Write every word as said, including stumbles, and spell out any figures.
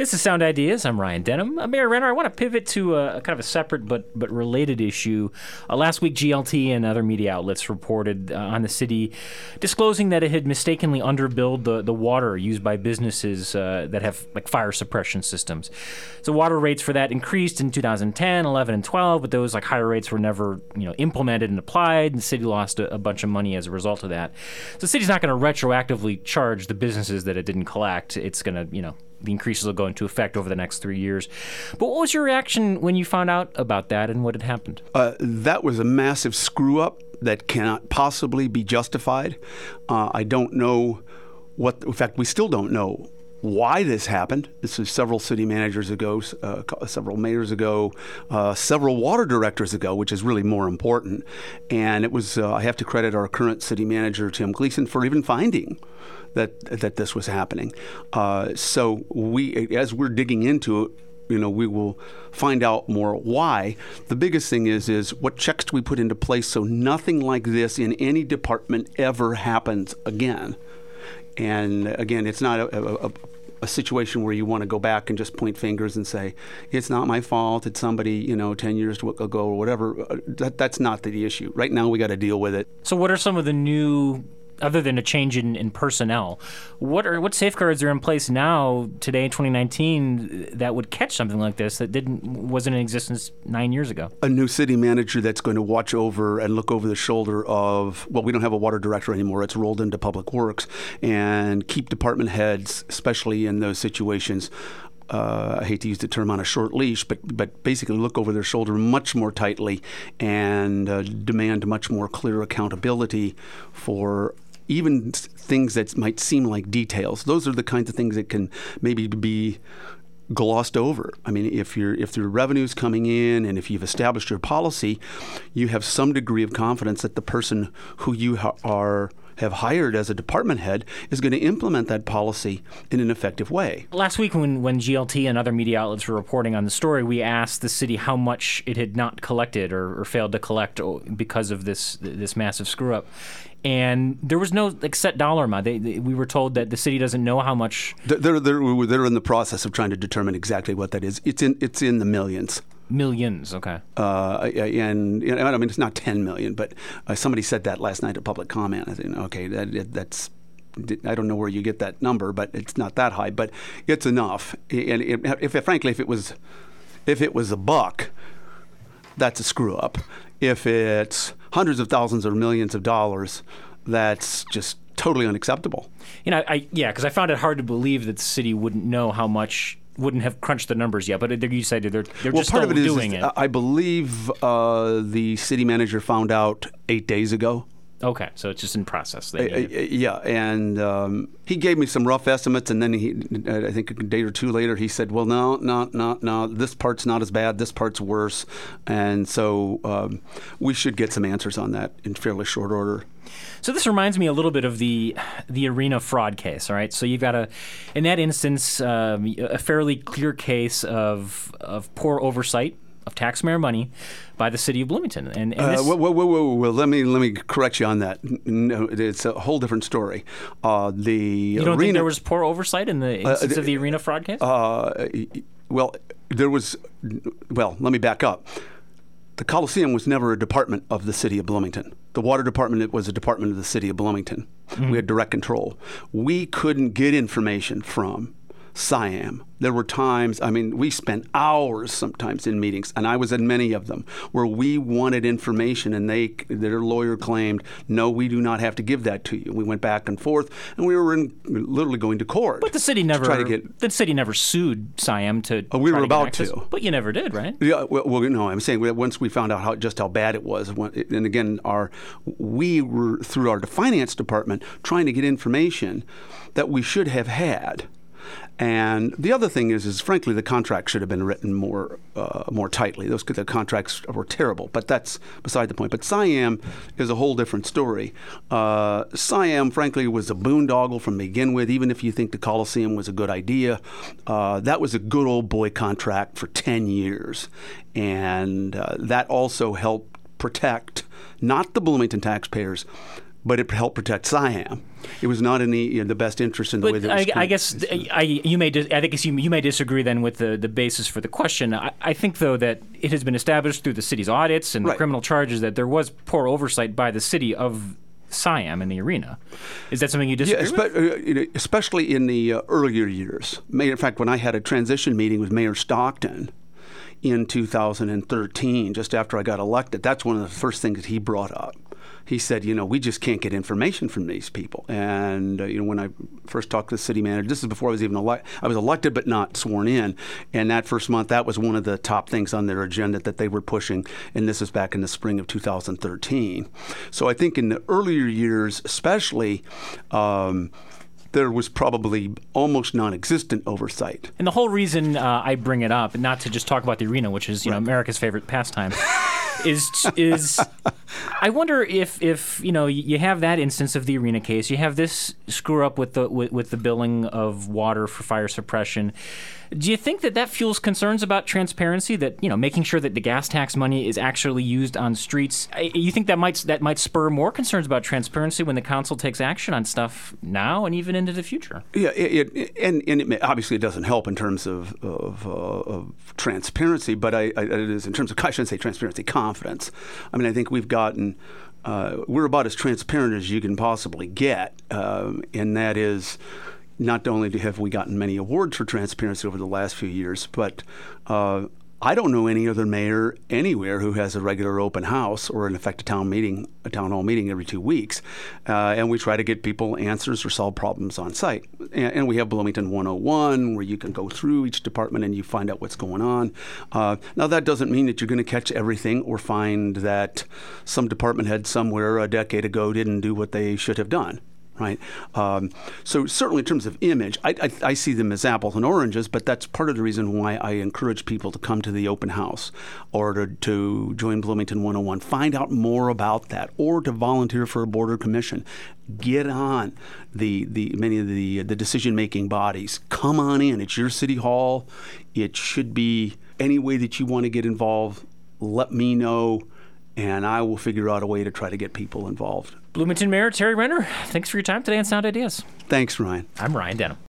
This is Sound Ideas. I'm Ryan Denham. Uh, Mayor Renner, I want to pivot to a, a kind of a separate but but related issue. Uh, last week, G L T and other media outlets reported uh, on the city disclosing that it had mistakenly underbilled the, the water used by businesses uh, that have like fire suppression systems. So water rates for that increased in two thousand ten, eleven, and twelve, but those like higher rates were never you know implemented and applied, and the city lost a, a bunch of money as a result of that. So the city's not going to retroactively charge the businesses that it didn't collect. It's going to, you know, the increases will go into effect over the next three years. But what was your reaction when you found out about that and what had happened? Uh, that was a massive screw-up that cannot possibly be justified. Uh, I don't know what, in fact, we still don't know why this happened. This was several city managers ago, uh, several mayors ago, uh, several water directors ago, which is really more important. And it was, uh, I have to credit our current city manager, Tim Gleason, for even finding that that this was happening. Uh, so we, as we're digging into it, you know, we will find out more why. The biggest thing is, is what checks do we put into place so nothing like this in any department ever happens again? And again, it's not a, a, a situation where you want to go back and just point fingers and say, it's not my fault, it's somebody, you know, ten years ago or whatever. That, that's not the issue. Right now, we got to deal with it. So what are some of the new, other than a change in, in personnel, what are what safeguards are in place now, today in twenty nineteen, that would catch something like this that didn't wasn't in existence nine years ago? A new city manager that's going to watch over and look over the shoulder of, well, we don't have a water director anymore. It's rolled into Public Works, and keep department heads, especially in those situations, Uh, I hate to use the term on a short leash, but but basically look over their shoulder much more tightly and uh, demand much more clear accountability for even things that might seem like details. Those are the kinds of things that can maybe be glossed over. I mean, if you're if the revenue's coming in and if you've established your policy, you have some degree of confidence that the person who you ha- are have hired as a department head is going to implement that policy in an effective way. Last week when, when G L T and other media outlets were reporting on the story, we asked the city how much it had not collected or, or failed to collect because of this this massive screw-up. And there was no like set dollar amount. They, they, we were told that the city doesn't know how much. They're, they're, they're in the process of trying to determine exactly what that is. It's in it's in the millions. Millions, okay. Uh, and you know, I mean, it's not ten million, but uh, somebody said that last night at public comment. I think, okay, that, that's, I don't know where you get that number, but it's not that high, but it's enough. And if, if frankly, if it was, if it was a buck, that's a screw up. If it's hundreds of thousands or millions of dollars, that's just totally unacceptable. You know, I yeah, because I found it hard to believe that the city wouldn't know how much. Wouldn't have crunched the numbers yet, but you said they're they're well, just part still of it is, doing is, it. I believe uh, the city manager found out eight days ago. Okay, so it's just in process. Uh, yeah, and um, he gave me some rough estimates, and then he, I think a day or two later, he said, well, no, no, no, no, this part's not as bad, this part's worse, and so um, we should get some answers on that in fairly short order. So this reminds me a little bit of the the arena fraud case, all right? So you've got a, in that instance, um, a fairly clear case of of poor oversight of taxpayer money by the city of Bloomington. And, and this... uh, whoa, whoa, whoa, whoa, whoa, let me let me correct you on that. No, it's a whole different story. Uh, the you don't arena, think there was poor oversight in the instance uh, of the arena fraud case? Uh, well, there was. Well, let me back up. The Coliseum was never a department of the city of Bloomington. The water department was a department of the city of Bloomington. Mm-hmm. We had direct control. We couldn't get information from SIAM. There were times, I mean, we spent hours sometimes in meetings, and I was in many of them, where we wanted information, and they, their lawyer claimed, no, we do not have to give that to you. We went back and forth, and we were in, literally going to court. But the city never, to try to get, the city never sued SIAM to. Oh, we were to about to, but you never did, right? Yeah. Well, well no, I'm saying once we found out how just how bad it was, and again, our we were through our finance department trying to get information that we should have had. And the other thing is, is frankly, the contract should have been written more uh, more tightly. Those the contracts were terrible, but that's beside the point. But SIAM is a whole different story. Uh, SIAM, frankly, was a boondoggle from begin with, even if you think the Coliseum was a good idea. Uh, that was a good old boy contract for ten years. And uh, that also helped protect not the Bloomington taxpayers, but it helped protect SIAM. It was not in the, you know, the best interest in the but way that it was I, I guess I, you may dis- I think you, you may disagree then with the, the basis for the question. I, I think, though, that it has been established through the city's audits and the right. criminal charges that there was poor oversight by the city of Siam in the arena. Is that something you disagree yeah, espe- with? Especially in the uh, earlier years. In fact, when I had a transition meeting with Mayor Stockton in two thousand thirteen, just after I got elected, that's one of the first things that he brought up. He said, you know, we just can't get information from these people. And, uh, you know, when I first talked to the city manager, this is before I was even elected, I was elected but not sworn in. And that first month, that was one of the top things on their agenda that they were pushing. And this is back in the spring of two thousand thirteen. So I think in the earlier years, especially, um, there was probably almost non-existent oversight. And the whole reason uh, I bring it up, not to just talk about the arena, which is, you right. know, America's favorite pastime, is is I wonder if if you know you have that instance of the arena case, you have this screw up with the with, with the billing of water for fire suppression. Do you think that that fuels concerns about transparency? That, you know, making sure that the gas tax money is actually used on streets. You think that might that might spur more concerns about transparency when the council takes action on stuff now and even into the future? Yeah, it, it, and and it may, obviously it doesn't help in terms of of, uh, of transparency, but I, I, it is in terms of I shouldn't say transparency, confidence. I mean, I think we've gotten uh, we're about as transparent as you can possibly get, um, and that is. Not only have we gotten many awards for transparency over the last few years, but uh, I don't know any other mayor anywhere who has a regular open house or, in effect, a town meeting, a town hall meeting every two weeks. Uh, and we try to get people answers or solve problems on site. And, and we have Bloomington one oh one, where you can go through each department and you find out what's going on. Uh, now, that doesn't mean that you're going to catch everything or find that some department head somewhere a decade ago didn't do what they should have done. Right. Um, so certainly in terms of image, I, I, I see them as apples and oranges, but that's part of the reason why I encourage people to come to the open house or to, to join Bloomington one oh one, find out more about that, or to volunteer for a border commission. Get on the, the many of the, the decision-making bodies. Come on in. It's your city hall. It should be any way that you want to get involved. Let me know, and I will figure out a way to try to get people involved. Bloomington Mayor Terry Renner, thanks for your time today on Sound Ideas. Thanks, Ryan. I'm Ryan Denham.